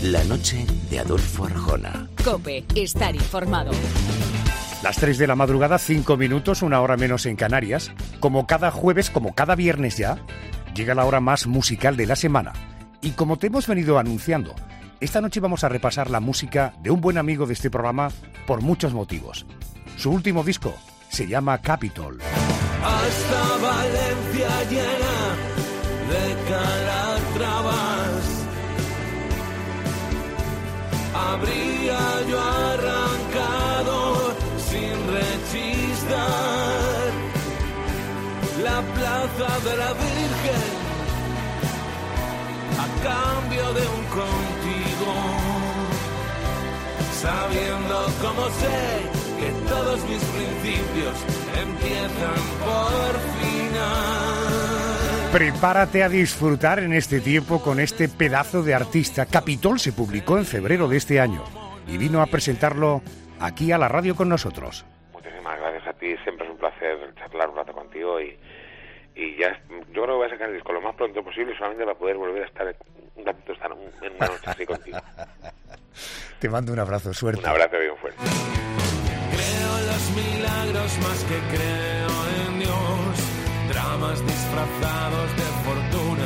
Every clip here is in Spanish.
La noche de Adolfo Arjona. COPE, estar informado. Las 3 de la madrugada, 5 minutos, una hora menos en Canarias. Como cada jueves, como cada viernes ya, llega la hora más musical de la semana. Y como te hemos venido anunciando, esta noche vamos a repasar la música de un buen amigo de este programa por muchos motivos. Su último disco se llama Capitol. Hasta Valencia llena de calatravas, habría yo arrancado sin rechistar la plaza de la Virgen a cambio de un contigo, sabiendo como sé que todos mis principios empiezan por final. Prepárate a disfrutar en este tiempo con este pedazo de artista. Capitol se publicó en febrero de este año y vino a presentarlo aquí a la radio con nosotros. Muchísimas gracias a ti, siempre es un placer charlar un rato contigo y ya yo creo que voy a sacar el disco lo más pronto posible solamente para poder volver a estar un ratito en una noche así contigo. Te mando un abrazo, suerte. Un abrazo bien fuerte. Creo en los milagros más que creo en Dios, dramas disfrazados de fortuna.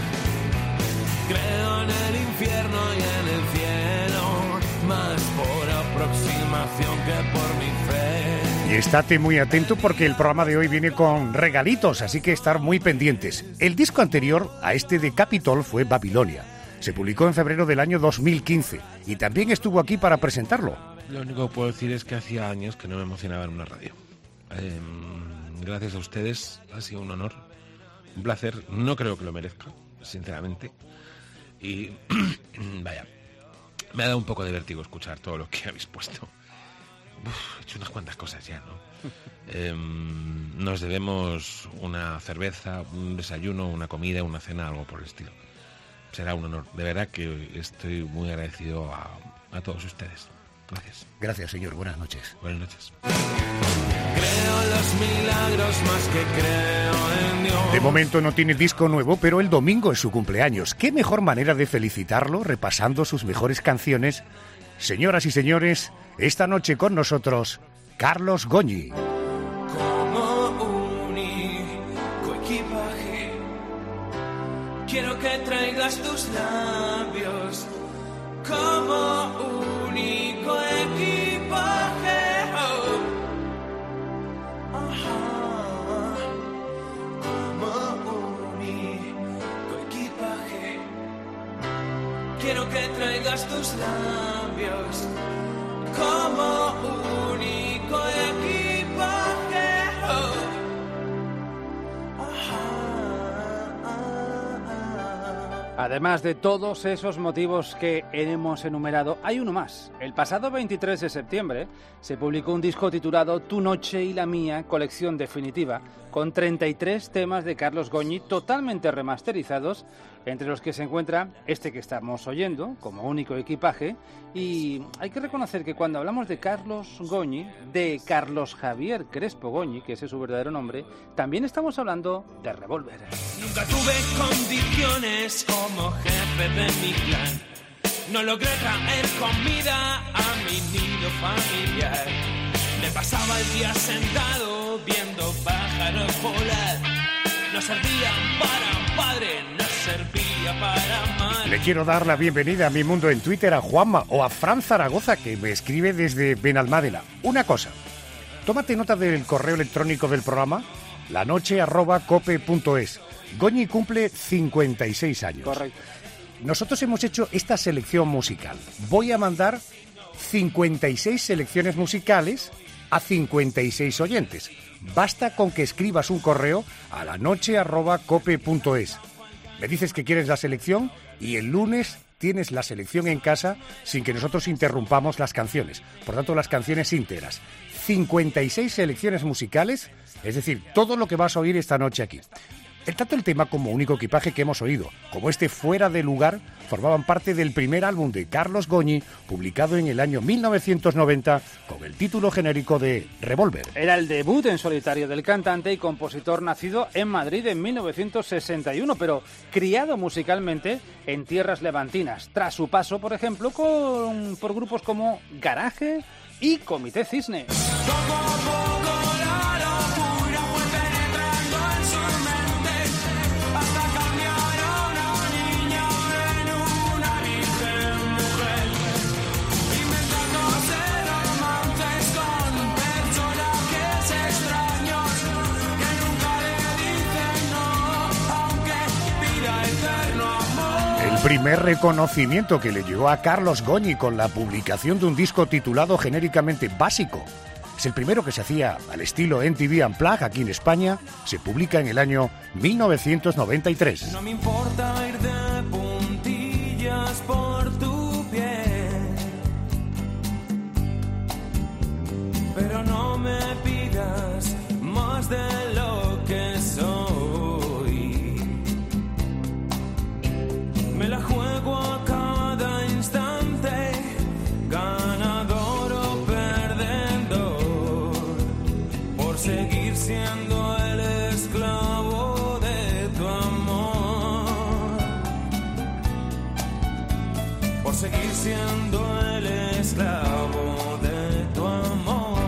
Creo en el infierno y en el cielo, más por aproximación que por mi fe. Y estate muy atento porque el programa de hoy viene con regalitos, así que estar muy pendientes. El disco anterior a este de Capitol fue Babilonia. Se publicó en febrero del año 2015 y también estuvo aquí para presentarlo. Lo único que puedo decir es que hacía años que no me emocionaba en una radio. Gracias a ustedes, ha sido un honor, un placer. No creo que lo merezca, sinceramente. Y vaya, me ha dado un poco de vértigo escuchar todo lo que habéis puesto. He hecho unas cuantas cosas ya, ¿no? Nos debemos una cerveza, un desayuno, una comida, una cena, algo por el estilo. Será un honor. De verdad que estoy muy agradecido a todos ustedes. Gracias. Gracias, señor. Buenas noches. Buenas noches. Creo en los milagros más que creo en Dios. De momento no tiene disco nuevo, pero el domingo es su cumpleaños. ¿Qué mejor manera de felicitarlo repasando sus mejores canciones? Señoras y señores, esta noche con nosotros, Carlos Goñi. Como único equipaje, quiero que traigas tus labios. Como único equipaje, oh. Ajá. Como único equipaje, quiero que traigas tus labios. Como único equipaje, oh. Además de todos esos motivos que hemos enumerado, hay uno más. El pasado 23 de septiembre se publicó un disco titulado Tu noche y la mía, colección definitiva, con 33 temas de Carlos Goñi totalmente remasterizados, entre los que se encuentra este que estamos oyendo, como único equipaje. Y hay que reconocer que cuando hablamos de Carlos Goñi, de Carlos Javier Crespo Goñi, que ese es su verdadero nombre, también estamos hablando de Revólver. Nunca tuve condiciones como jefe de mi clan. No logré traer comida a mi nido familiar. Me pasaba el día sentado viendo pájaros volar. No servían para un padre, no servía para mal. Le quiero dar la bienvenida a mi mundo en Twitter a Juanma o a Fran Zaragoza, que me escribe desde Benalmádena. Una cosa, tómate nota del correo electrónico del programa, lanoche@cope.es. Goñi cumple 56 años. Correcto. Nosotros hemos hecho esta selección musical. Voy a mandar 56 selecciones musicales a 56 oyentes. Basta con que escribas un correo a lanoche@cope.es. Me dices que quieres la selección y el lunes tienes la selección en casa sin que nosotros interrumpamos las canciones. Por tanto, las canciones íntegras. 56 selecciones musicales, es decir, todo lo que vas a oír esta noche aquí. Tanto el tema como Único Equipaje que hemos oído, como este Fuera de Lugar, formaban parte del primer álbum de Carlos Goñi, publicado en el año 1990, con el título genérico de Revólver. Era el debut en solitario del cantante y compositor nacido en Madrid en 1961, pero criado musicalmente en tierras levantinas, tras su paso, por ejemplo, por grupos como Garaje y Comité Cisne. El primer reconocimiento que le llegó a Carlos Goñi con la publicación de un disco titulado genéricamente Básico. Es el primero que se hacía al estilo MTV Unplugged aquí en España. Se publica en el año 1993. No me importa ir de puntillas por tu piel, pero no me pidas más de lo que soy. Me la juego a cada instante, ganador o perdedor, por seguir siendo el esclavo de tu amor, por seguir siendo el esclavo de tu amor.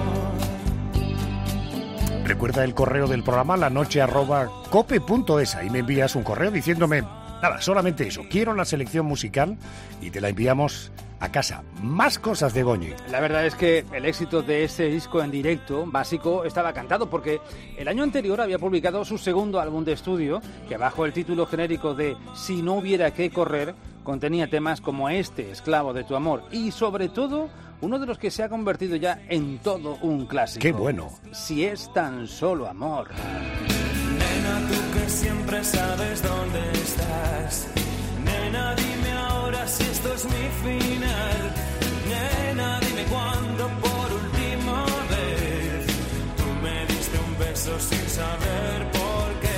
Recuerda el correo del programa lanoche@cope.es. Ahí me envías un correo diciéndome, nada, solamente eso, quiero la selección musical y te la enviamos a casa. Más cosas de Goñi. La verdad es que el éxito de ese disco en directo, Básico, estaba cantado porque el año anterior había publicado su segundo álbum de estudio, que bajo el título genérico de Si no hubiera que correr, contenía temas como este, Esclavo de tu amor, y sobre todo uno de los que se ha convertido ya en todo un clásico. ¡Qué bueno! Si es tan solo amor. Nena, tú que siempre sabes dónde estás. Nena, dime ahora si esto es mi final. Nena, dime cuándo por última vez tú me diste un beso sin saber por qué.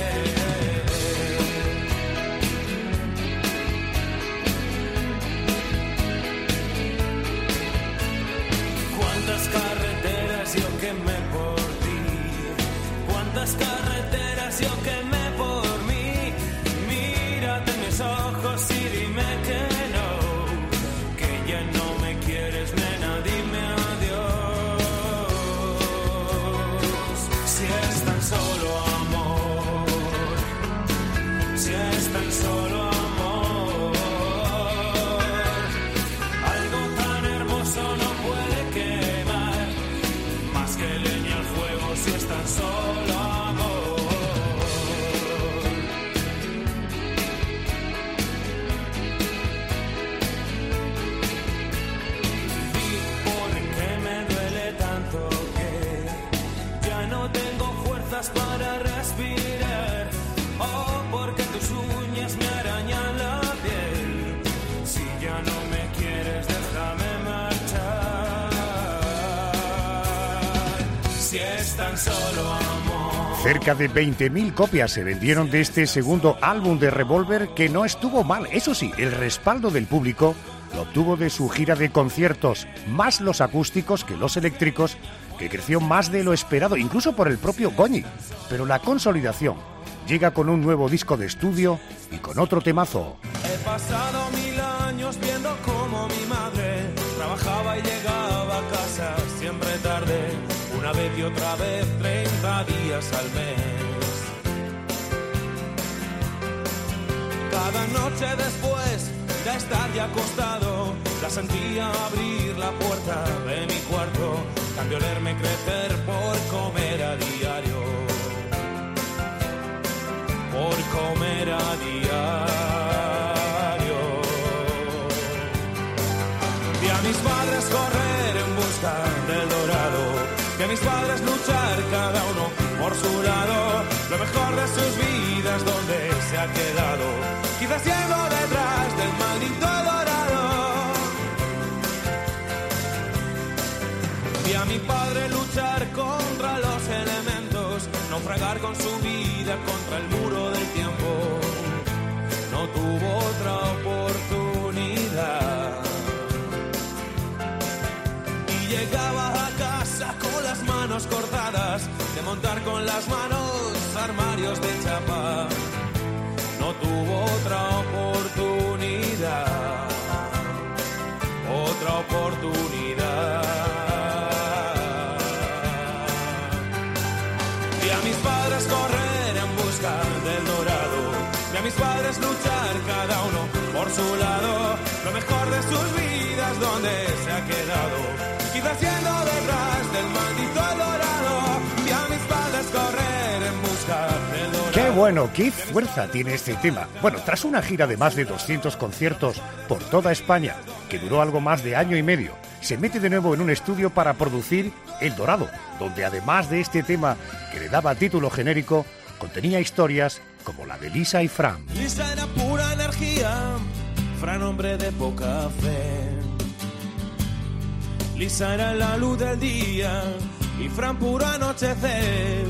Cuántas carreteras yo quemé por ti. Cuántas carreteras yo quemé por mí. Mírate en mis ojos y dime que no, que ya no me quieres, nena, dime adiós. Si es tan solo amor, si es tan solo amor, algo tan hermoso no puede quemar más que leña al fuego. Si es tan solo amor. ¿Y por qué me duele tanto que ya no tengo fuerzas para respirar? Oh, porque tus uñas me arañan la piel. Si ya no me quieres, déjame marchar. Si es tan solo amor. Cerca de 20.000 copias se vendieron de este segundo álbum de Revólver, que no estuvo mal. Eso sí, el respaldo del público lo obtuvo de su gira de conciertos, más los acústicos que los eléctricos, que creció más de lo esperado, incluso por el propio Goñi. Pero la consolidación llega con un nuevo disco de estudio y con otro temazo. He pasado 1000 años viendo cómo mi madre trabajaba y llegaba a casa siempre tarde, una vez y otra vez, 30 días al mes. Cada noche después de estar ya acostado, la sentía abrir la puerta de mi cuarto, cambió olerme crecer por comer a diario, por comer a diario. Vi a mis padres correr en busca del dorado, vi a mis padres luchar cada uno por su lado, lo mejor de sus vidas donde se ha quedado, quizás yendo detrás del maldito dorado. Vi a mi padre luchar contra los elementos, naufragar con su vida contra el muro del tiempo. tuvo otra oportunidad. Y llegaba a casa con las manos cortadas, de montar con las manos armarios de chapa. No tuvo otra oportunidad, otra oportunidad. Vi a mis padres correr en busca del dorado, vi a mis padres luchar cada uno por su lado, lo mejor de sus vidas donde se ha quedado, quizás yendo detrás del maldito dorado. Vi a mis padres correr en busca del dorado. ¡Qué bueno! ¡Qué fuerza tiene este tema! Bueno, tras una gira de más de 200 conciertos por toda España, que duró algo más de año y medio, se mete de nuevo en un estudio para producir El Dorado, donde además de este tema que le daba título genérico, contenía historias como la de Lisa y Fran. Lisa era pura energía, Fran hombre de poca fe. Lisa era la luz del día y Fran puro anochecer.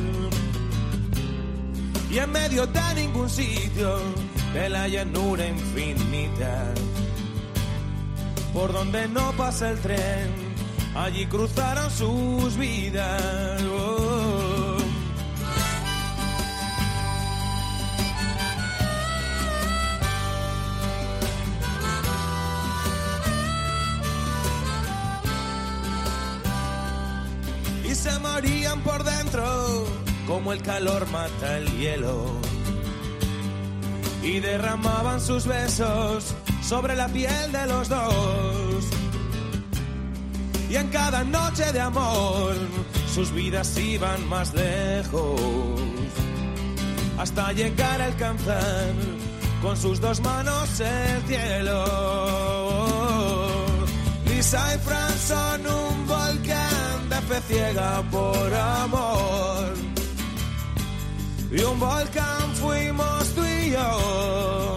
Y en medio de ningún sitio, de la llanura infinita, por donde no pasa el tren, allí cruzaron sus vidas. Oh. Y se morían por dentro, como el calor mata el hielo, y derramaban sus besos sobre la piel de los dos. Y en cada noche de amor sus vidas iban más lejos, hasta llegar a alcanzar con sus dos manos el cielo. Lisa y Fran son un volcán de fe ciega por amor, y un volcán fuimos tú y yo.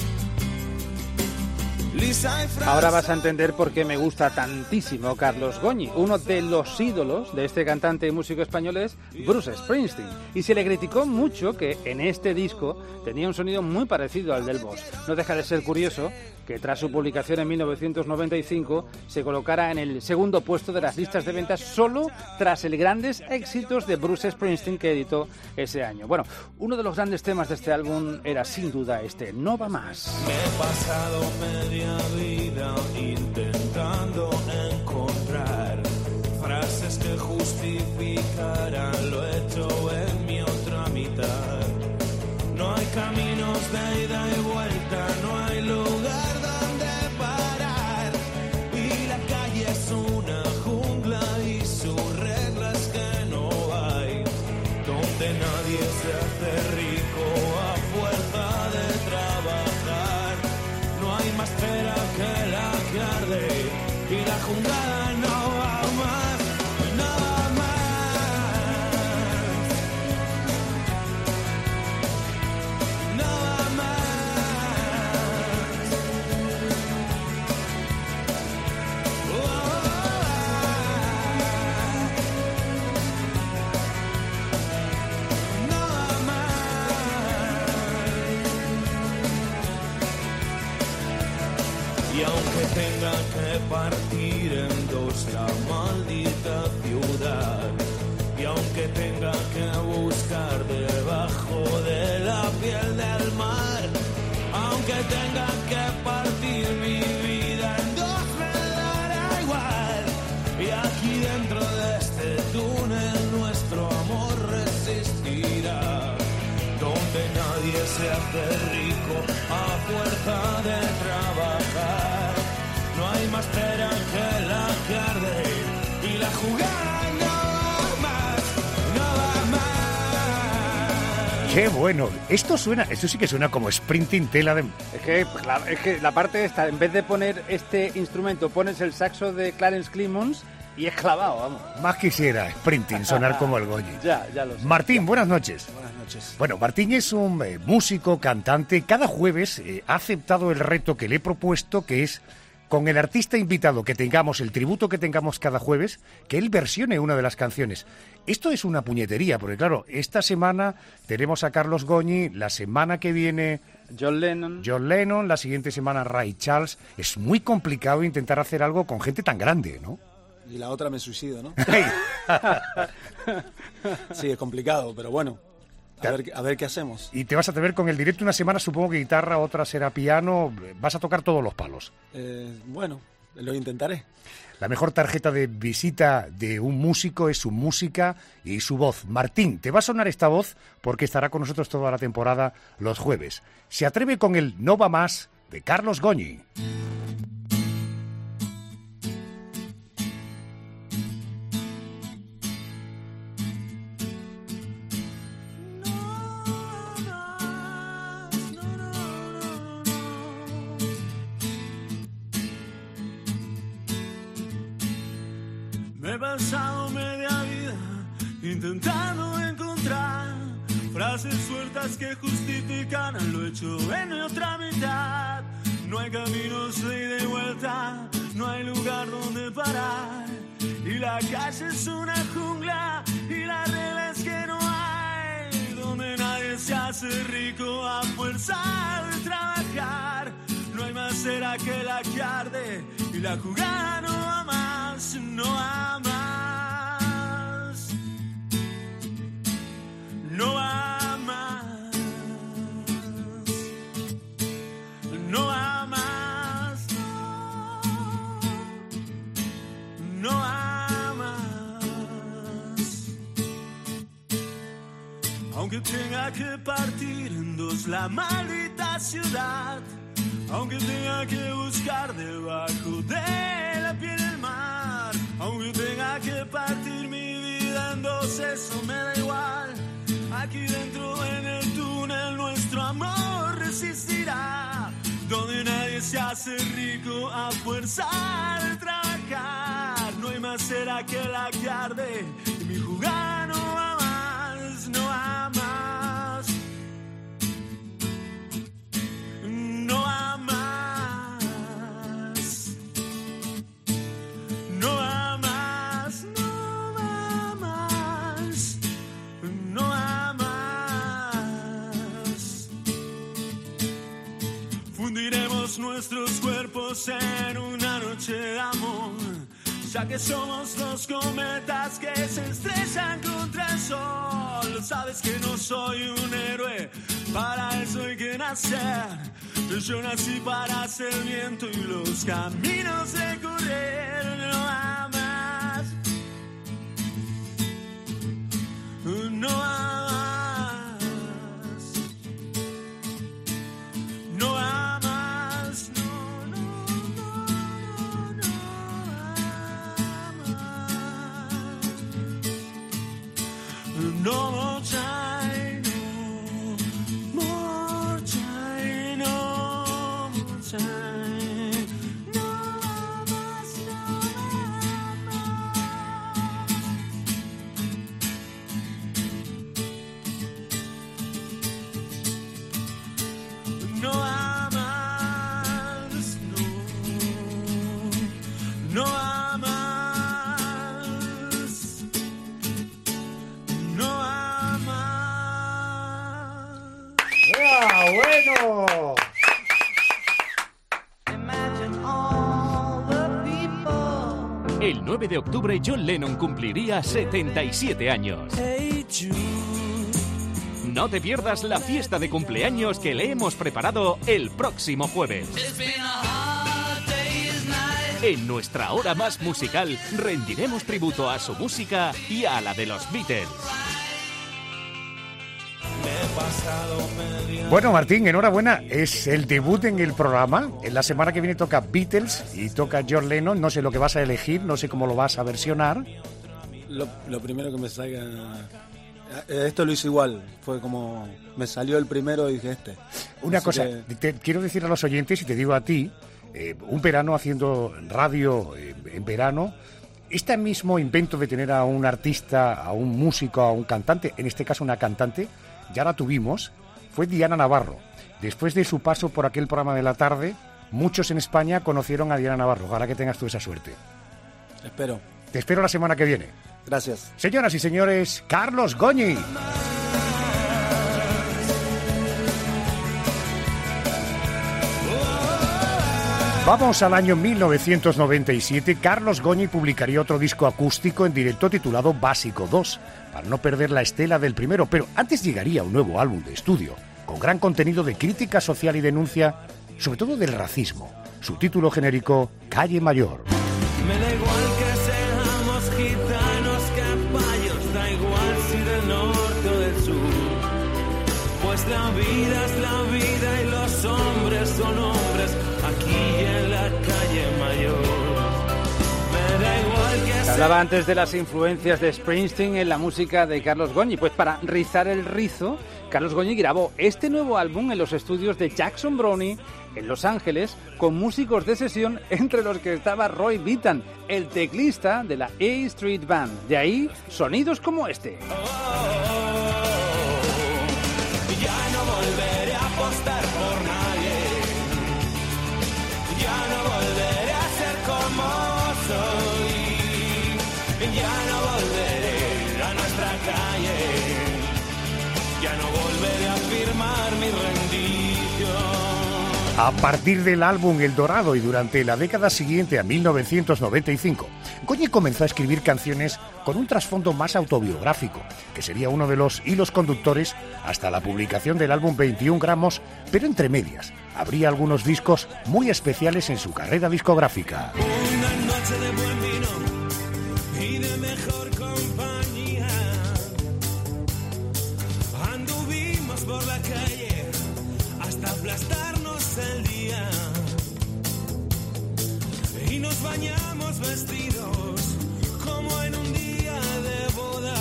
Ahora vas a entender por qué me gusta tantísimo Carlos Goñi. Uno de los ídolos de este cantante y músico español es Bruce Springsteen. Y se le criticó mucho que en este disco tenía un sonido muy parecido al del Boss. No deja de ser curioso que tras su publicación en 1995 se colocara en el segundo puesto de las listas de ventas solo tras el grandes éxitos de Bruce Springsteen que editó ese año. Bueno, uno de los grandes temas de este álbum era sin duda este, No va más. Me he pasado media vida intentando encontrar frases que justificaran lo hecho en mi otra mitad. No hay caminos de ida y vuelta, no hay lugar donde parar, y la calle es una jungla y sus reglas que no hay, donde nadie se hace rico a fuerza de trabajar. No hay más cera que la que arde y la jungla no va más, no va más, no va más. Oh, no va más. Y aunque tenga que partir en dos la maldita ciudad, y aunque tenga que buscar debajo de la piel del mar, aunque tenga que partir mi vida en dos, me dará igual. Y aquí dentro de este túnel nuestro amor resistirá, donde nadie se hace rico a fuerza de trabajar. No hay más cera que la que arde y la jugada no va más, no va más. ¡Qué bueno! Esto sí que suena como Springsteen, tela de... Es que la parte esta, en vez de poner este instrumento, pones el saxo de Clarence Clemons y es clavado, vamos. Más quisiera Springsteen sonar como el Goñi. Ya lo sé. Martín, buenas noches. Buenas noches. Bueno, Martín es un músico, cantante. Cada jueves ha aceptado el reto que le he propuesto, que es con el artista invitado que tengamos, el tributo que tengamos cada jueves, que él versione una de las canciones. Esto es una puñetería, porque claro, esta semana tenemos a Carlos Goñi, la semana que viene John Lennon, la siguiente semana Ray Charles. Es muy complicado intentar hacer algo con gente tan grande, ¿no? Y la otra me suicido, ¿no? Sí, es complicado, pero bueno, a ver qué hacemos. Y te vas a atrever con el directo una semana, supongo que guitarra, otra será piano, vas a tocar todos los palos. Bueno, lo intentaré. La mejor tarjeta de visita de un músico es su música y su voz. Martín, te va a sonar esta voz porque estará con nosotros toda la temporada los jueves. Se atreve con el No va más de Carlos Goñi. Me he pasado media vida intentando encontrar frases sueltas que justifican lo hecho en mi otra mitad. No hay caminos de ida y vuelta, no hay lugar donde parar. Y la calle es una jungla y la regla es que no hay donde nadie se hace rico a fuerza de trabajar. No hay más cera que la que arde y la jugada no va más, no va más, no va más, no va más, no va más. Aunque tenga que partir en dos la maldita ciudad, aunque tenga que buscar debajo de la piel el mar, aunque tenga que partir mi vida en dos, eso me da igual. Aquí dentro en el túnel nuestro amor resistirá, donde nadie se hace rico a fuerza de trabajar. No hay más cera que la que arde y mi jugada no va más, no va más, no va más, no va más, no va más, no va más. Fundiremos nuestros cuerpos en una noche de amor, ya que somos los cometas que se estrellan contra el sol. Sabes que no soy un héroe, para eso hay que nacer. Yo nací para ser viento y los caminos de correr. No va más, no va más, no va más, no, no, no, no, no va más. No more time, no more time, no more time. No va más, no va más. No va más, no va más, no va más. ¡Ah, bueno! El 9 de octubre John Lennon cumpliría 77 años. No te pierdas la fiesta de cumpleaños que le hemos preparado el próximo jueves. En nuestra hora más musical rendiremos tributo a su música y a la de los Beatles. Bueno, Martín, enhorabuena. Es el debut en el programa. En la semana que viene toca Beatles y toca John Lennon. No sé lo que vas a elegir, no sé cómo lo vas a versionar. Lo primero que me salga... Esto lo hice igual. Fue como... Me salió el primero y dije este. Una Así cosa, que... te quiero decir a los oyentes y te digo a ti, un verano haciendo radio en verano, este mismo invento de tener a un artista, a un músico, a un cantante, en este caso una cantante, ya la tuvimos, fue Diana Navarro. Después de su paso por aquel programa de la tarde, muchos en España conocieron a Diana Navarro. Ojalá que tengas tú esa suerte. Espero. Te espero la semana que viene. Gracias. Señoras y señores, Carlos Goñi. Vamos al año 1997. Carlos Goñi publicaría otro disco acústico en directo titulado Básico 2, para no perder la estela del primero, pero antes llegaría un nuevo álbum de estudio, con gran contenido de crítica social y denuncia, sobre todo del racismo. Su título genérico, Calle Mayor. Me da igual que seamos gitanos, capallos, da igual si del norte o del sur, pues la vida es la vida y los hombres son hombres aquí en la calle Mayor. Me da igual que Se hablaba antes de las influencias de Springsteen en la música de Carlos Goñi. Pues para rizar el rizo, Carlos Goñi grabó este nuevo álbum en los estudios de Jackson Brownie en Los Ángeles, con músicos de sesión entre los que estaba Roy Bittan, el teclista de la A Street Band. De ahí, sonidos como este. ya no volveré a apostar por nadie, ya no volveré a ser como soy, ya no volveré a nuestra calle, ya no volveré a firmar mi rendición. A partir del álbum El Dorado y durante la década siguiente a 1995, Goñi comenzó a escribir canciones con un trasfondo más autobiográfico, que sería uno de los hilos conductores hasta la publicación del álbum 21 gramos, pero entre medias habría algunos discos muy especiales en su carrera discográfica. Una noche de buen vino y de mejor compañía, anduvimos por la calle hasta aplastarnos el día y nos bañamos vestidos como en un día de boda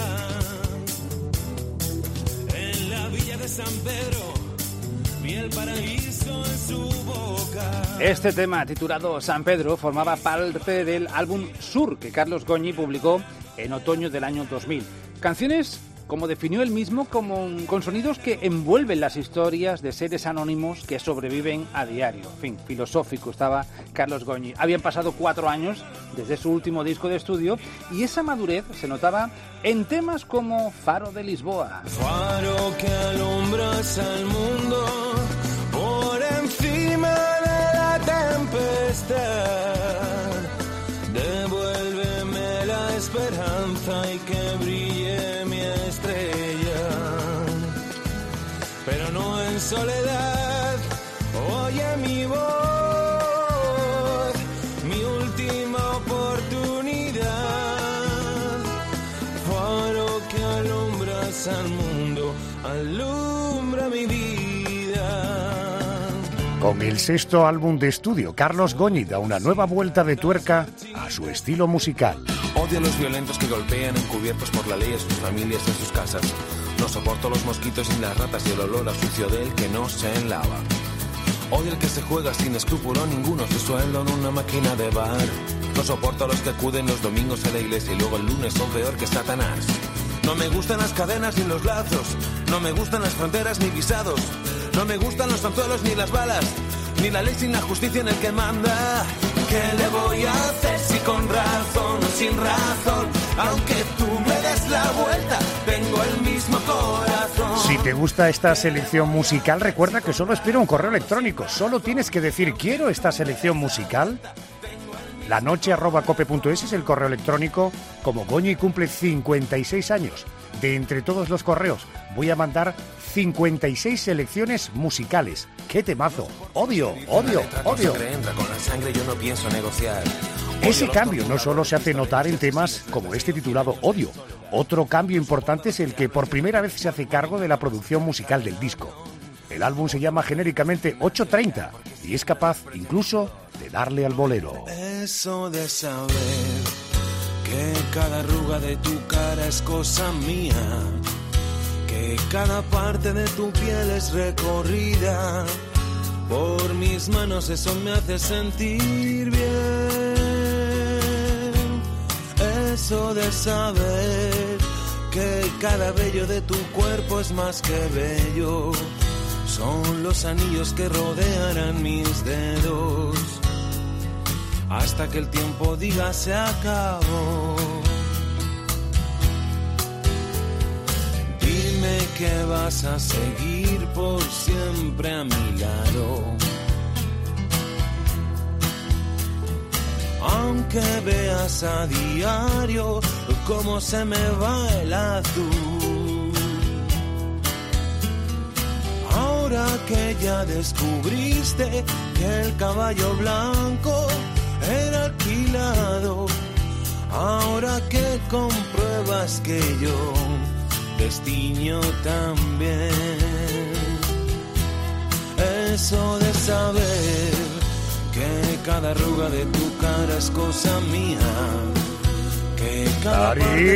en la villa de San Pedro, vi el paraíso en su boca. Este tema, titulado San Pedro, formaba parte del álbum Sur, que Carlos Goñi publicó en otoño del año 2000. Canciones, como definió él mismo, con sonidos que envuelven las historias de seres anónimos que sobreviven a diario. En fin, filosófico estaba Carlos Goñi. Habían pasado 4 años desde su último disco de estudio y esa madurez se notaba en temas como Faro de Lisboa. Faro que alumbras al mundo por encima de la tempestad, devuélveme la esperanza y que brille mi estrella, pero no en soledad. Oye mi voz, mi última oportunidad, faro que alumbras al mundo, alumbra mi vida. Con el 6º álbum de estudio, Carlos Goñi da una nueva vuelta de tuerca a su estilo musical. Odio a los violentos que golpean encubiertos por la ley a sus familias en sus casas. No soporto los mosquitos y las ratas y el olor a sucio del que no se lava. Odio el que se juega sin escrúpulo ninguno su sueldo en una máquina de bar. No soporto a los que acuden los domingos a la iglesia y luego el lunes son peor que Satanás. No me gustan las cadenas ni los lazos, no me gustan las fronteras ni visados, no me gustan los anzuelos ni las balas, ni la ley sin la justicia en el que manda. ¿Qué le voy a hacer si con razón o sin razón? Aunque tú me des la vuelta, tengo el mismo corazón. Si te gusta esta selección musical, recuerda que solo espero un correo electrónico. Solo tienes que decir quiero esta selección musical. lanoche@cope.es es el correo electrónico. Como Goñi cumple 56 años, de entre todos los correos voy a mandar 56 selecciones musicales. ¡Qué temazo! ¡Odio, odio, odio! Con la sangre yo no pienso negociar. Ese cambio no solo se hace notar en temas como este titulado Odio. Otro cambio importante es el que por primera vez se hace cargo de la producción musical del disco. El álbum se llama genéricamente 830 y es capaz incluso de darle al bolero. Eso de saber que cada arruga de tu cara es cosa mía, que cada parte de tu piel es recorrida por mis manos, eso me hace sentir bien. Eso de saber que cada vello de tu cuerpo es más que bello, son los anillos que rodearán mis dedos. hasta que el tiempo diga se acabó. Dime que vas a seguir por siempre a mi lado, aunque veas a diario cómo se me va el azul. Ahora que ya descubriste que el caballo blanco era alquilado, ahora que compruebas que yo destino también, eso de saber que cada arruga de tu cara es cosa mía, que cada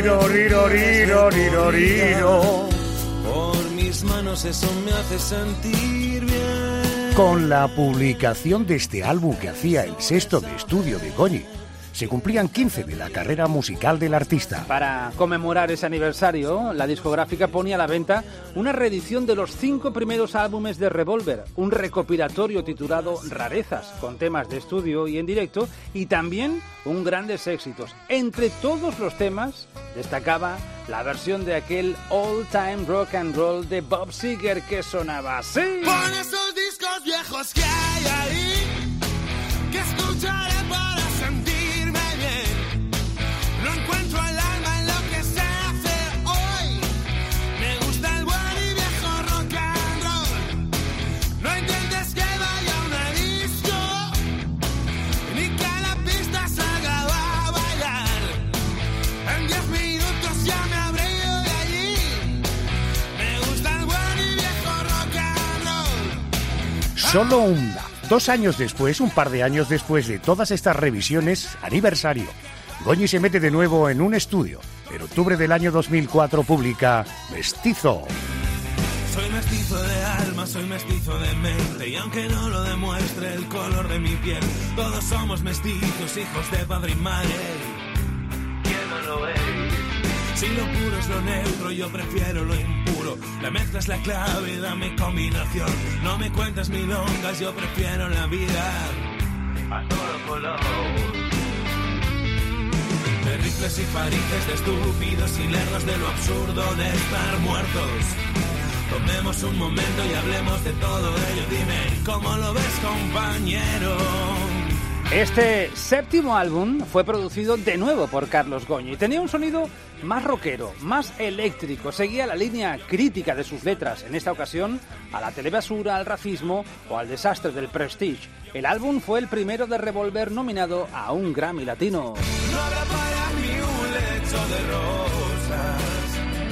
por mis manos, eso me hace sentir bien. Con la publicación de este álbum que hacía el sexto de estudio de Goñi, se cumplían 15 de la carrera musical del artista. Para conmemorar ese aniversario, la discográfica ponía a la venta una reedición de los 5 primeros álbumes de Revolver, un recopilatorio titulado Rarezas, con temas de estudio y en directo, y también un grandes éxitos. Entre todos los temas destacaba la versión de aquel All Time Rock and Roll de Bob Seger que sonaba así. Pon esos discos viejos que hay ahí, que escucharé para sentirme bien. No encuentro el alma en lo que se hace hoy. Me gusta el buen y viejo rock and roll. No intentes que vaya a una disco, ni que la pista salga a bailar. En 10 minutos ya me habré ido de allí. Me gusta el buen y viejo rock and roll. Solo 2 años después, un par de años después de todas estas revisiones, aniversario, Goñi se mete de nuevo en un estudio. En octubre del año 2004 publica Mestizo. Soy mestizo de alma, soy mestizo de mente, y aunque no lo demuestre el color de mi piel, todos somos mestizos, hijos de padre y madre. ¿Quién no lo es? Si lo puro es lo neutro, yo prefiero lo impuro. La mezcla es la clave, dame combinación. No me cuentes milongas, yo prefiero la vida a todo color. De rifles y farices, de estúpidos y lerdos, de lo absurdo de estar muertos. Tomemos un momento y hablemos de todo ello. Dime, ¿cómo lo ves, compañero? Este séptimo álbum fue producido de nuevo por Carlos Goñi. Tenía un sonido más rockero, más eléctrico. Seguía la línea crítica de sus letras, en esta ocasión a la telebasura, al racismo o al desastre del Prestige. El álbum fue el primero de Revolver nominado a un Grammy Latino. No habrá para mí un lecho de rosas.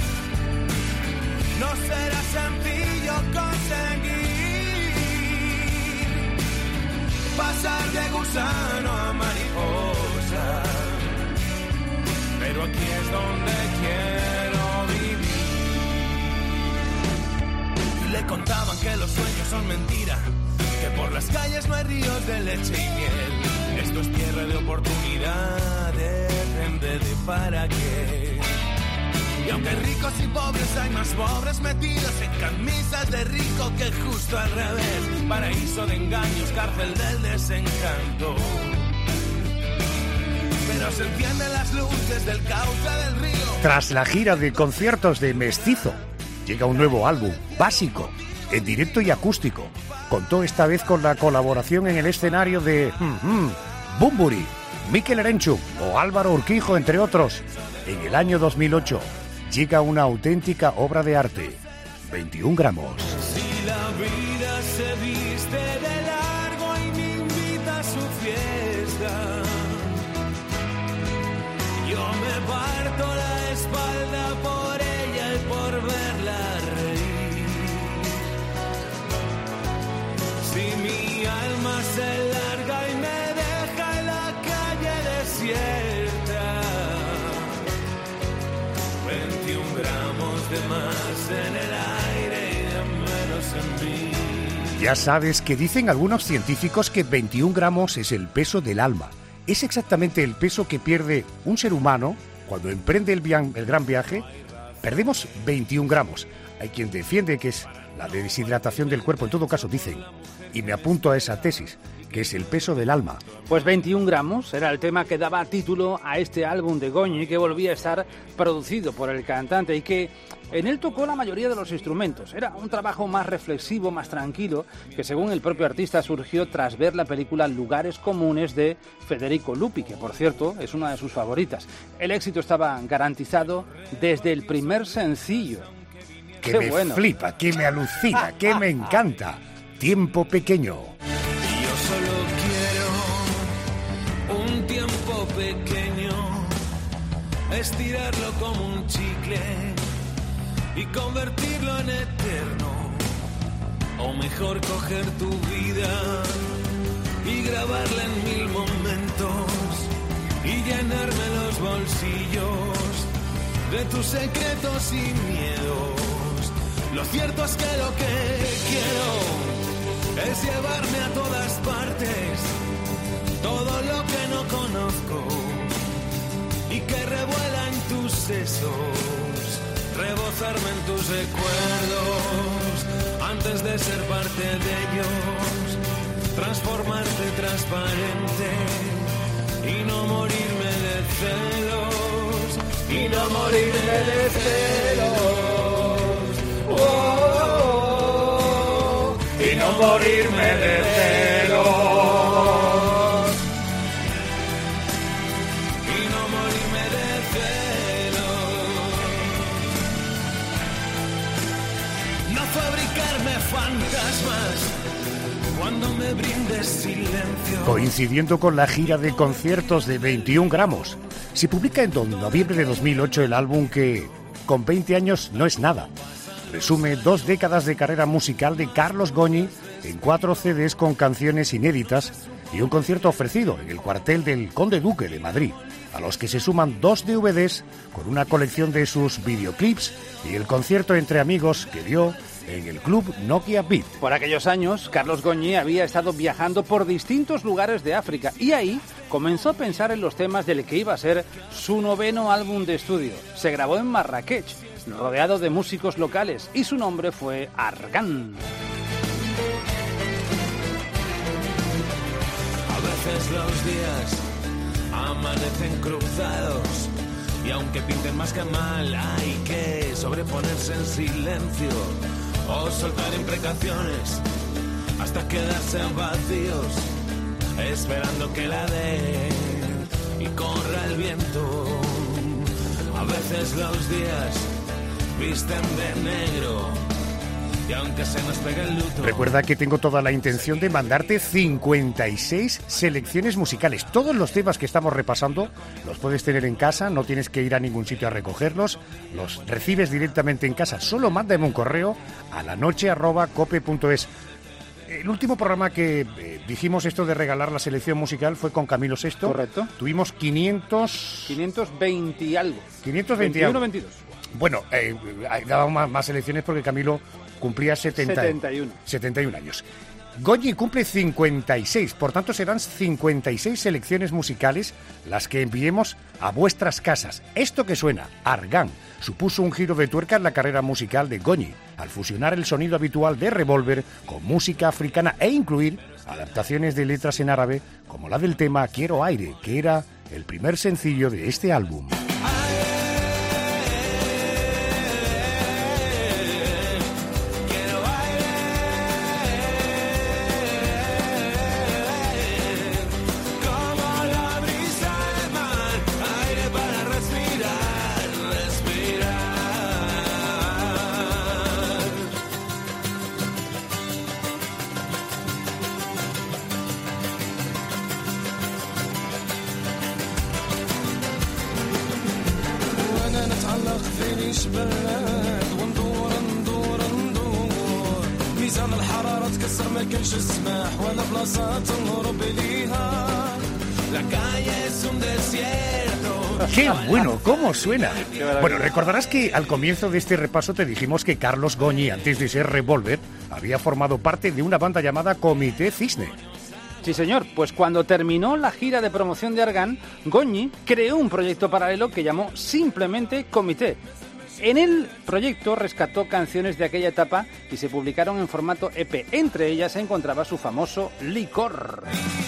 No será sencillo conseguir pasar de gusano a mariposa, pero aquí es donde quiero vivir. Y le contaban que los sueños son mentira, que por las calles no hay ríos de leche y miel. Esto es tierra de oportunidades, depende de para qué. Y aunque ricos y pobres hay más pobres metidos en camisas de rico que justo al revés. Paraíso de engaños, cárcel del desencanto. Pero se encienden las luces del cauce del río. Tras la gira de conciertos de Mestizo, llega un nuevo álbum, Básico, en directo y acústico. Contó esta vez con la colaboración en el escenario de Bumburi, Mikel Erenchuk o Álvaro Urquijo, entre otros. En el año 2008 llega una auténtica obra de arte, 21 gramos. Si la vida se viste de largo y me invita a su fiesta, yo me parto la espalda por ella y por verla reír. Si mi alma se larga y me deja en la calle desierta, 21 gramos de más en el aire y de menos en mí. Ya sabes que dicen algunos científicos que 21 gramos es el peso del alma. Es exactamente el peso que pierde un ser humano cuando emprende el gran viaje. Perdemos 21 gramos. Hay quien defiende que es la deshidratación del cuerpo. En todo caso dicen, y me apunto a esa tesis, que es el peso del alma. Pues 21 gramos era el tema que daba título a este álbum de Goñi, que volvía a estar producido por el cantante y que en él tocó la mayoría de los instrumentos. Era un trabajo más reflexivo, más tranquilo, que según el propio artista surgió tras ver la película Lugares Comunes de Federico Lupi, que por cierto es una de sus favoritas. El éxito estaba garantizado desde el primer sencillo. Que me flipa, que me alucina, que me encanta. Tiempo pequeño. Yo solo quiero un tiempo pequeño, estirarlo como un chicle y convertirlo en eterno. O mejor coger tu vida y grabarla en 1000 momentos y llenarme los bolsillos de tus secretos y miedos. Lo cierto es que lo que quiero es llevarme a todas partes todo lo que no conozco y que revuela en tus sesos, rebozarme en tus recuerdos antes de ser parte de ellos, transformarte transparente y no morirme de celos, y no morirme de celos. Oh, oh, oh, y no morirme de celos. Y no morirme de celos. No fabricarme fantasmas cuando me brindes silencio. Coincidiendo con la gira de conciertos de 21 gramos, se publica en noviembre de 2008 el álbum que, con 20 años, no es nada. Resume 2 décadas de carrera musical de Carlos Goñi en 4 CDs con canciones inéditas y un concierto ofrecido en el cuartel del Conde Duque de Madrid, a los que se suman 2 DVDs con una colección de sus videoclips y el concierto entre amigos que dio en el club Nokia Beat. Por aquellos años, Carlos Goñi había estado viajando por distintos lugares de África y ahí comenzó a pensar en los temas del que iba a ser su 9º álbum de estudio. Se grabó en Marrakech, rodeado de músicos locales, y su nombre fue Argan. A veces los días amanecen cruzados y aunque pinten más que mal, hay que sobreponerse en silencio o soltar imprecaciones hasta quedarse vacíos, esperando que la den y corra el viento. A veces los días visten de negro y aunque se nos pegue el luto... Recuerda que tengo toda la intención de mandarte 56 selecciones musicales. Todos los temas que estamos repasando los puedes tener en casa, no tienes que ir a ningún sitio a recogerlos, los recibes directamente en casa. Solo mándame un correo a lanoche@cope.es. El último programa que dijimos esto de regalar la selección musical fue con Camilo VI. Correcto. Tuvimos 520 y algo. 520 y algo. 22. Bueno, dábamos más selecciones porque Camilo cumplía 71 años. Goñi cumple 56, por tanto serán 56 selecciones musicales las que enviemos a vuestras casas. Esto que suena, Argan, supuso un giro de tuerca en la carrera musical de Goñi, al fusionar el sonido habitual de Revolver con música africana e incluir adaptaciones de letras en árabe, como la del tema Quiero Aire, que era el primer sencillo de este álbum. ¡Qué bueno! ¿Cómo suena? Bueno, recordarás que al comienzo de este repaso te dijimos que Carlos Goñi, antes de ser Revolver, había formado parte de una banda llamada Comité Cisne. Sí, señor. Pues cuando terminó la gira de promoción de Argan, Goñi creó un proyecto paralelo que llamó simplemente Comité. En el proyecto rescató canciones de aquella etapa y se publicaron en formato EP. Entre ellas se encontraba su famoso Licor.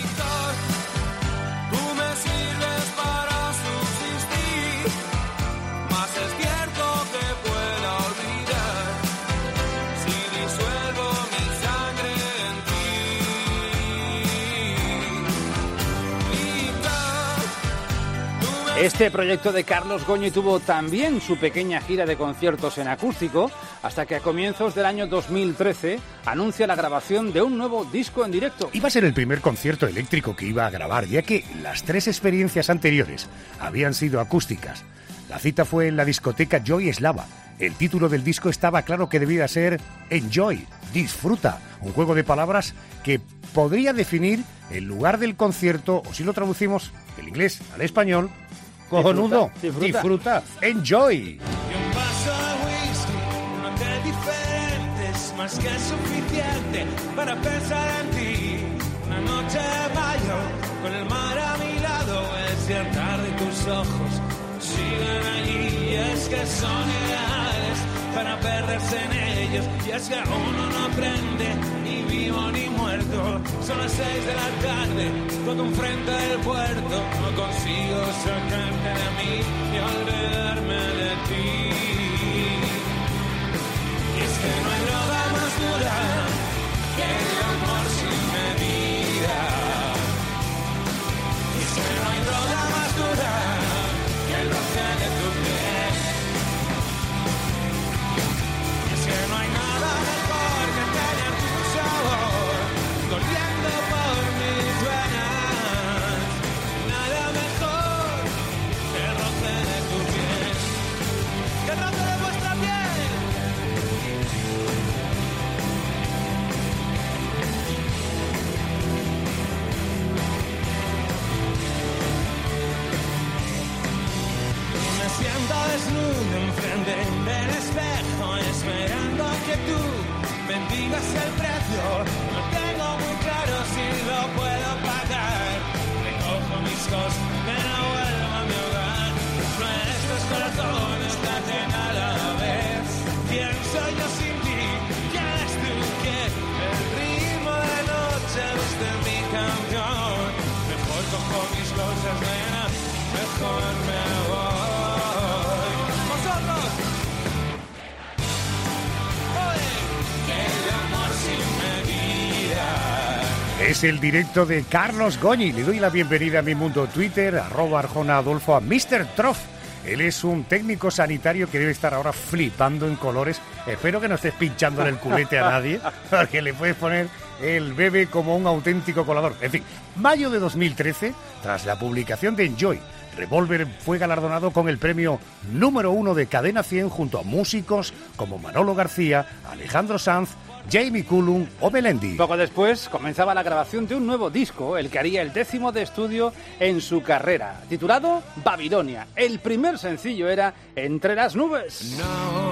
Este proyecto de Carlos Goñi tuvo también su pequeña gira de conciertos en acústico, hasta que a comienzos del año 2013 anuncia la grabación de un nuevo disco en directo. Iba a ser el primer concierto eléctrico que iba a grabar, ya que las 3 experiencias anteriores habían sido acústicas. La cita fue en la discoteca Joy Eslava. El título del disco estaba claro que debía ser Enjoy, disfruta, un juego de palabras que podría definir el lugar del concierto, o si lo traducimos del inglés al español, cojonudo, disfruta, enjoy. Y un vaso de whisky, no te diferentes, más que suficiente para pensar en ti. Una noche de mayo, con el mar a mi lado, es ya tarde y tus ojos siguen allí. Y es que son ideales para perderse en ellos. Y es que uno no aprende, ni vivo ni muerto. Son las 6 de la tarde, todo enfrente del puerto. No consigo sacarte de mí y olvidarme de ti. Y es que no hay droga más dura que el amor sin medida. Y es que no hay droga más dura que el roce de tu piel. Y es que no hay nada mejor que tener tu sabor corriendo por mis venas. Nada mejor que el roce de tu piel, que el roce de vuestra piel. Me siento desnudo enfrente del espejo, esperando que tú me digas el precio. No tengo muy claro si lo puedo pagar. Recojo mis cosas, me la vuelvo a mi hogar. Nuestros corazones laten a la vez. ¿Quién soy yo sin ti? ¿Quién eres tú? ¿Quién? El ritmo de la noche es de mi canción. Mejor cojo mis cosas, nena, mejor me voy. ¡Vosotros! Es el directo de Carlos Goñi. Le doy la bienvenida a mi mundo Twitter, @ArjonaAdolfo, a Mr. Troff. Él es un técnico sanitario que debe estar ahora flipando en colores. Espero que no estés pinchándole el culete a nadie, porque le puedes poner el bebé como un auténtico colador. En fin, mayo de 2013, tras la publicación de Enjoy, Revolver fue galardonado con el premio número 1 de Cadena 100 junto a músicos como Manolo García, Alejandro Sanz, Jamie Cullum o Melendi. Poco después comenzaba la grabación de un nuevo disco, el que haría el 10º de estudio en su carrera, titulado Babilonia. El primer sencillo era Entre las nubes. No,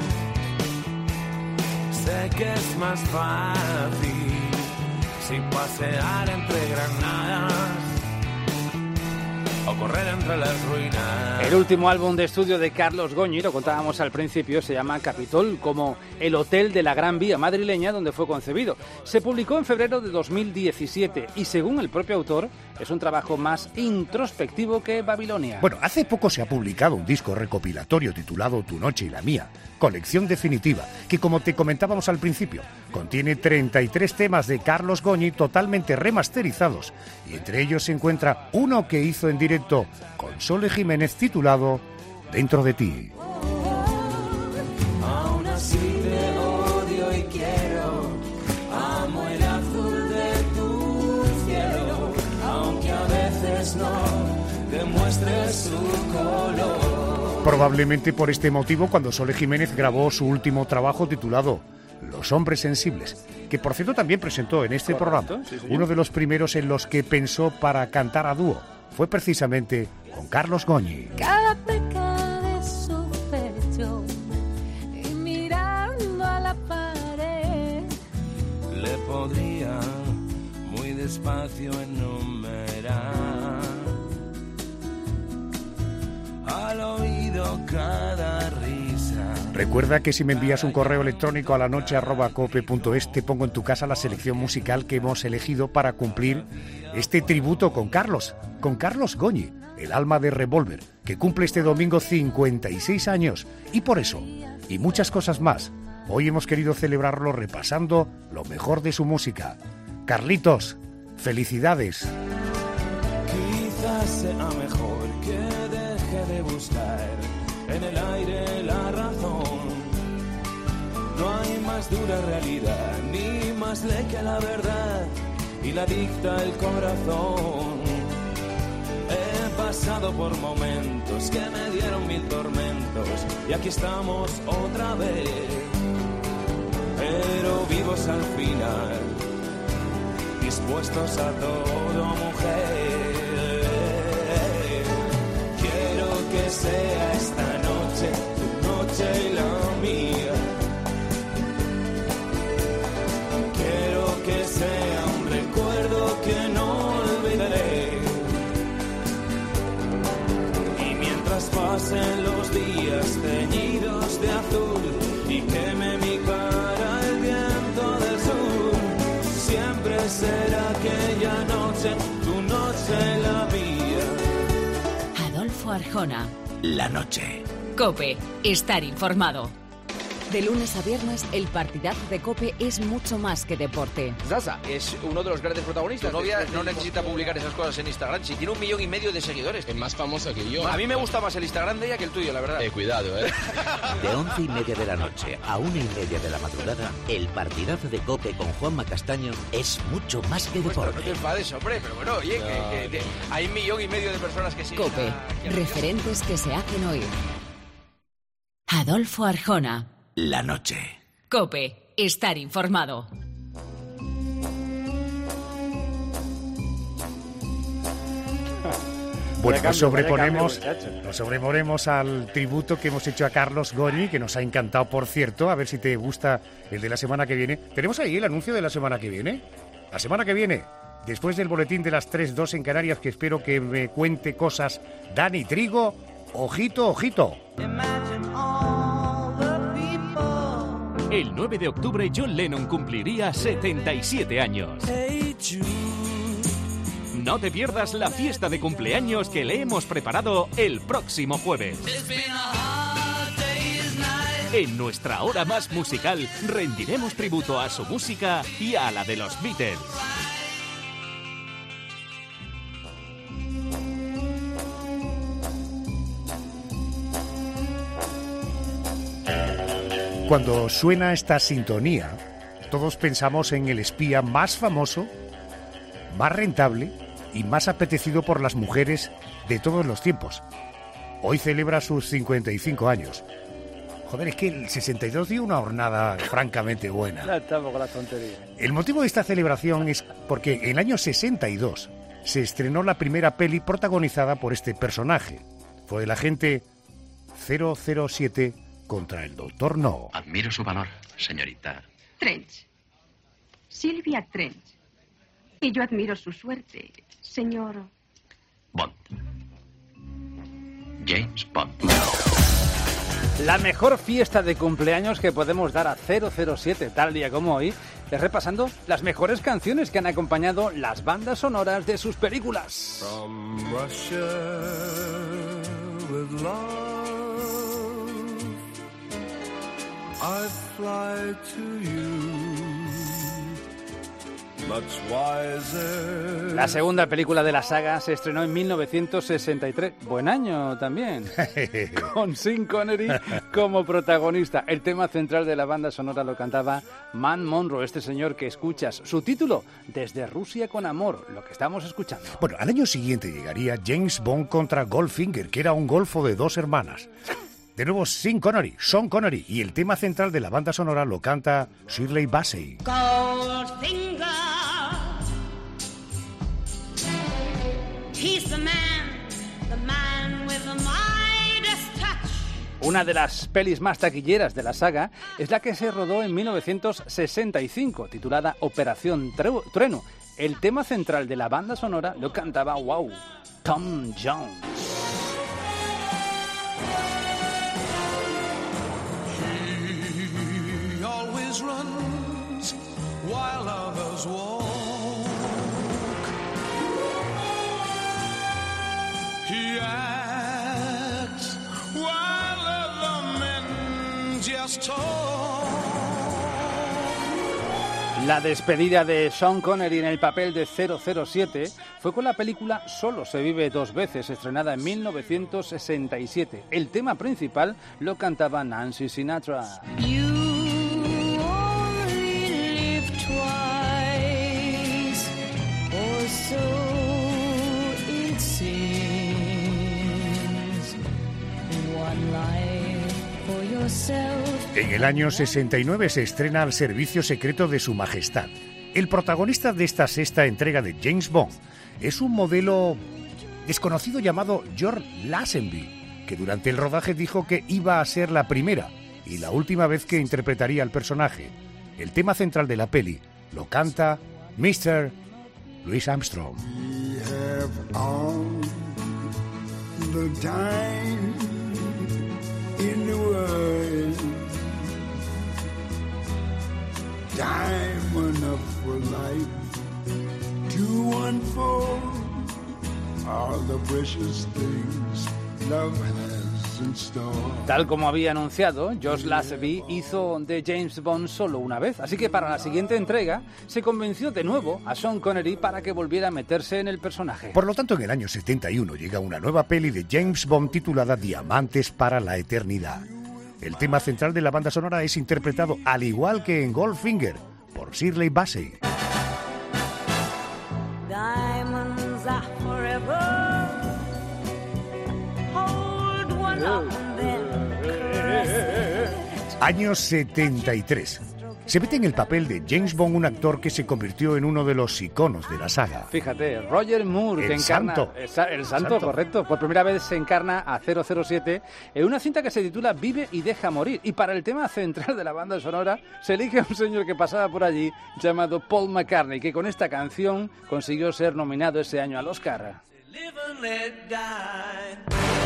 sé que es más fácil sin pasear entre granadas o correr entre las ruinas. El último álbum de estudio de Carlos Goñi, lo contábamos al principio, se llama Capitol, como el hotel de la Gran Vía madrileña donde fue concebido. Se publicó en febrero de 2017 y, según el propio autor, es un trabajo más introspectivo que Babilonia. Bueno, hace poco se ha publicado un disco recopilatorio titulado Tu noche y la mía, colección definitiva, que, como te comentábamos al principio, contiene 33 temas de Carlos Goñi totalmente remasterizados, y entre ellos se encuentra uno que hizo en directo con Sole Jiménez titulado Dentro de ti. Aún así te odio y quiero, amo el azul de tu cielo, aunque a veces no demuestres su color. Probablemente por este motivo, cuando Sole Jiménez grabó su último trabajo titulado Los hombres sensibles, que por cierto también presentó en este programa, sí, uno de los primeros en los que pensó para cantar a dúo, fue precisamente con Carlos Goñi. Cada pecado de su pecho y mirando a la pared le podría muy despacio enumerar al oído cada risa Recuerda que si me envías un correo electrónico a lanoche@cope.es te pongo en tu casa la selección musical que hemos elegido para cumplir este tributo con Carlos Goñi, el alma de Revolver, que cumple este domingo 56 años. Y por eso, y muchas cosas más, hoy hemos querido celebrarlo repasando lo mejor de su música. Carlitos, felicidades. Quizás sea mejor que deje de buscar en el aire la razón. No hay más dura realidad, ni más ley que la verdad, y la dicta el corazón. He pasado por momentos que me dieron mil tormentos, y aquí estamos otra vez, pero vivos al final, dispuestos a todo, mujer. Quiero que sea esta noche, tu noche y la mía. Quiero que sea un recuerdo que no olvidaré. Y mientras pasen los días teñidos de azul y queme mi cara el viento del sur, siempre será aquella noche, tu noche la mía. Adolfo Arjona. La noche. COPE. Estar informado. De lunes a viernes, el partidazo de COPE es mucho más que deporte. Zaza es uno de los grandes protagonistas. Tu novia no necesita publicar esas cosas en Instagram. Si tiene 1,5 millones de seguidores. Es más famosa que yo. A mí me gusta más el Instagram de ella que el tuyo, la verdad. Cuidado, De 11:30 de la noche a 1:30 de la madrugada, el partidazo de COPE con Juanma Castaño es mucho más que deporte. No te enfades, hombre, pero bueno, oye, que hay 1,5 millones de personas que siguen. COPE. Referentes que se hacen oír. Adolfo Arjona. La noche. COPE. Estar informado. Bueno, nos sobreponemos al tributo que hemos hecho a Carlos Goñi, que nos ha encantado, por cierto. A ver si te gusta el de la semana que viene. ¿Tenemos ahí el anuncio de la semana que viene? La semana que viene, después del boletín de las 3:02 en Canarias, que espero que me cuente cosas Dani Trigo. Ojito, ojito. El 9 de octubre John Lennon cumpliría 77 años. No te pierdas la fiesta de cumpleaños que le hemos preparado el próximo jueves. En nuestra hora más musical rendiremos tributo a su música y a la de los Beatles. Cuando suena esta sintonía, todos pensamos en el espía más famoso, más rentable y más apetecido por las mujeres de todos los tiempos. Hoy celebra sus 55 años. Joder, es que el 62 dio una hornada francamente buena. Ya estamos con la tontería. El motivo de esta celebración es porque en el año 62 se estrenó la primera peli protagonizada por este personaje. Fue el agente 007 contra el Doctor No. Admiro su valor, señorita. Trench. Silvia Trench. Y yo admiro su suerte, señor Bond. James Bond. La mejor fiesta de cumpleaños que podemos dar a 007 tal día como hoy es repasando las mejores canciones que han acompañado las bandas sonoras de sus películas. From Russia with love, I fly to you. La segunda película de la saga se estrenó en 1963. Buen año también. Con Sean Connery como protagonista. El tema central de la banda sonora lo cantaba Man Monroe, este señor que escuchas. Su título, Desde Rusia con Amor, lo que estamos escuchando. Bueno, al año siguiente llegaría James Bond contra Goldfinger, que era un golfo de dos hermanas. De nuevo, Sean Connery, y el tema central de la banda sonora lo canta Shirley Bassey. Goldfinger, he's the man with the Midas touch. Una de las pelis más taquilleras de la saga es la que se rodó en 1965, titulada Operación Trueno. El tema central de la banda sonora lo cantaba, wow, Tom Jones. lovers walk. He acts while other men just talk. La despedida de Sean Connery en el papel de 007 fue con la película Solo se vive dos veces, estrenada en 1967. El tema principal lo cantaba Nancy Sinatra. You only live twice, or so it seems. One life for yourself. En el año 69 se estrena Al servicio secreto de Su Majestad. El protagonista de esta sexta entrega de James Bond es un modelo desconocido llamado George Lazenby, que durante el rodaje dijo que iba a ser la primera y la última vez que interpretaría al personaje. El tema central de la peli lo canta Mr. Louis Armstrong. We have all the time in the world, time enough for life to unfold all the precious things love has in store. Tal como había anunciado, George Lazenby hizo de James Bond solo una vez, así que para la siguiente entrega se convenció de nuevo a Sean Connery para que volviera a meterse en el personaje. Por lo tanto, en el año 71 llega una nueva peli de James Bond titulada Diamantes para la Eternidad. El tema central de la banda sonora es interpretado, al igual que en Goldfinger, por Shirley Bassey. Diamonds are forever. Hold one up and then caress it. Año 73. Se mete en el papel de James Bond un actor que se convirtió en uno de los iconos de la saga. Fíjate, Roger Moore, que encarna... El santo, correcto. Por primera vez se encarna a 007 en una cinta que se titula Vive y deja morir. Y para el tema central de la banda sonora se elige a un señor que pasaba por allí llamado Paul McCartney, que con esta canción consiguió ser nominado ese año al Oscar. Live and let die.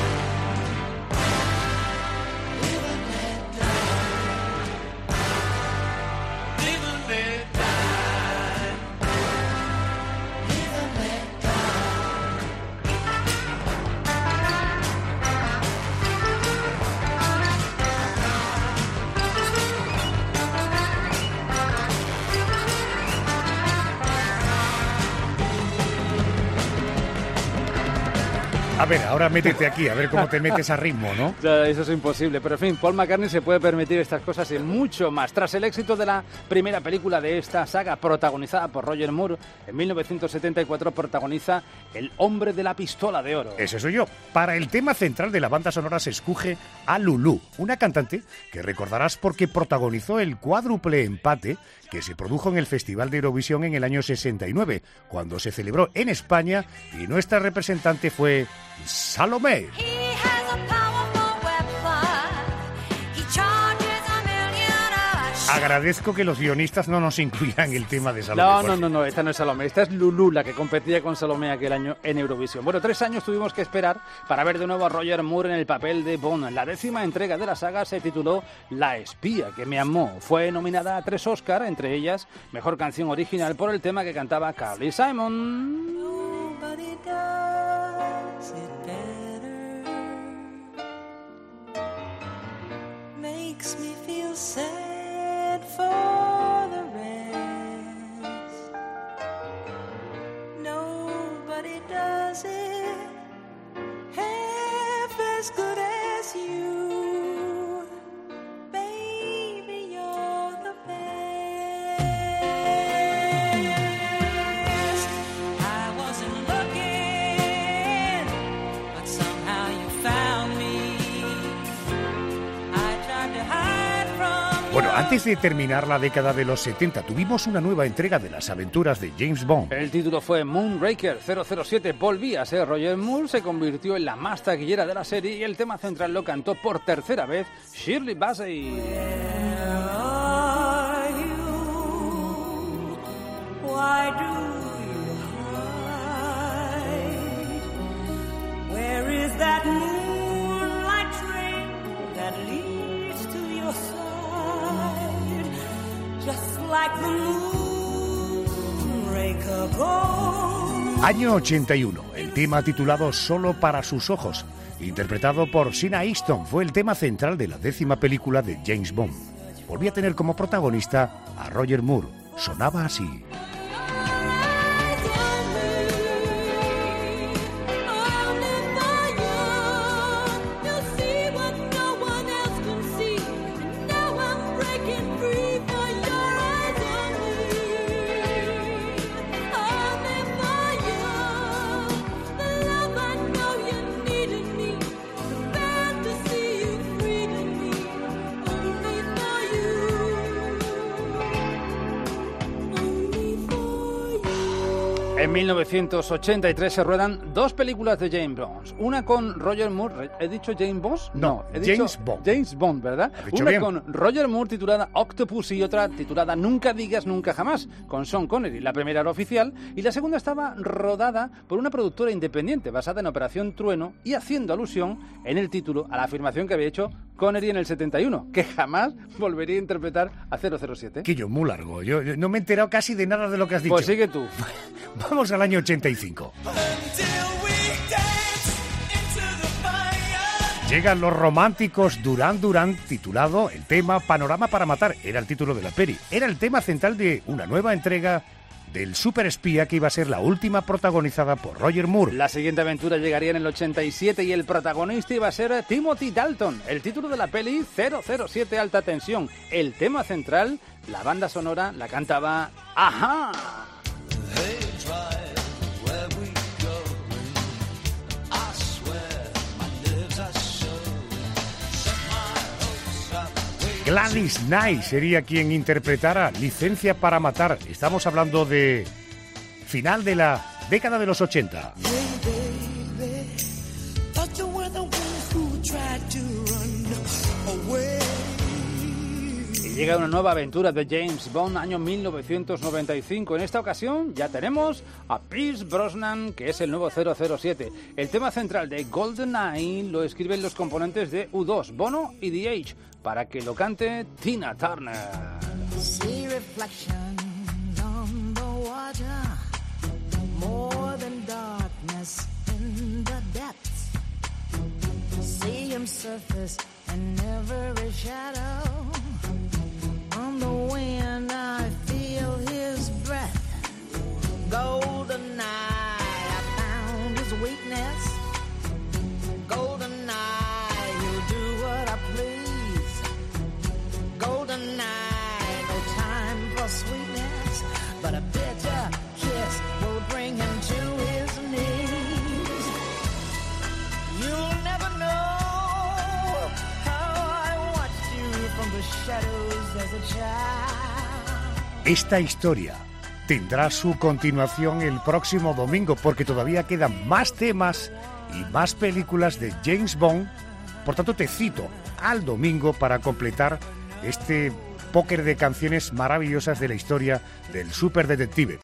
A ver, ahora métete aquí, a ver cómo te metes a ritmo, ¿no? Ya, eso es imposible, pero en fin, Paul McCartney se puede permitir estas cosas y mucho más. Tras el éxito de la primera película de esta saga, protagonizada por Roger Moore, en 1974 protagoniza El hombre de la pistola de oro. Ese soy yo. Para el tema central de la banda sonora se escoge a Lulú, una cantante que recordarás porque protagonizó el cuádruple empate que se produjo en el Festival de Eurovisión en el año 69, cuando se celebró en España y nuestra representante fue Salomé. Agradezco que los guionistas no nos incluyan el tema de Salomé. No, esta no es Salomé, esta es Lulú, la que competía con Salomé aquel año en Eurovisión. Bueno, 3 años tuvimos que esperar para ver de nuevo a Roger Moore en el papel de Bond. La 10ª entrega de la saga se tituló La espía que me amó. Fue nominada a 3 Oscar, entre ellas Mejor Canción Original por el tema que cantaba Carly Simon. Nobody does it better. Makes me feel sad for the rest. Nobody does it half as good as you. Baby, you're the best. I wasn't looking, but somehow you found me. I tried to hide from. Bueno, antes de terminar la década de los 70, tuvimos una nueva entrega de las aventuras de James Bond. El título fue Moonraker. 007 volvía a ser Roger Moore, se convirtió en la más taquillera de la serie y el tema central lo cantó por tercera vez Shirley Bassey. Why do you hide? Where is that moonlight train that leads to your side? Just like the moon Año 81, el tema titulado Solo para sus ojos, interpretado por Sheena Easton, fue el tema central de la 10ª película de James Bond. Volvía a tener como protagonista a Roger Moore. Sonaba así. En 1983 se ruedan dos películas de James Bond. Una con Roger Moore. ¿He dicho James Bond? No, he dicho James Bond. James Bond, ¿verdad? Una bien. con Roger Moore titulada Octopus y otra titulada Nunca digas nunca jamás, con Sean Connery. La primera era oficial y la segunda estaba rodada por una productora independiente basada en Operación Trueno y haciendo alusión en el título a la afirmación que había hecho Connery en el 71, que jamás volvería a interpretar a 007. Quillo, muy largo. Yo no me he enterado casi de nada de lo que has dicho. Pues sigue tú. Vamos al año 85. Llegan los románticos Duran Duran, titulado el tema Panorama para matar. Era el título de la peli. Era el tema central de una nueva entrega del superespía que iba a ser la última protagonizada por Roger Moore. La siguiente aventura llegaría en el 87 y el protagonista iba a ser Timothy Dalton. El título de la peli, 007 Alta Tensión. El tema central, la banda sonora, la cantaba Ajá. Gladys Knight sería quien interpretara Licencia para matar. Estamos hablando de final de la década de los 80. Y llega una nueva aventura de James Bond, año 1995. En esta ocasión ya tenemos a Pierce Brosnan, que es el nuevo 007. El tema central de GoldenEye lo escriben los componentes de U2, Bono y The Edge, para que lo cante Tina Turner. See reflections on the water, more than darkness in the depths. See him surface in every shadow. On the wind I feel his breath. GoldenEye, I found his weakness. GoldenEye, he'll do what I please. GoldenEye, no time for sweetness, but a bitter kiss will bring him to his knees. You'll never know how I watched you from the shadows as a child. Esta historia tendrá su continuación el próximo domingo, porque todavía quedan más temas y más películas de James Bond. Por tanto, te cito al domingo para completar este póker de canciones maravillosas de la historia del superdetective.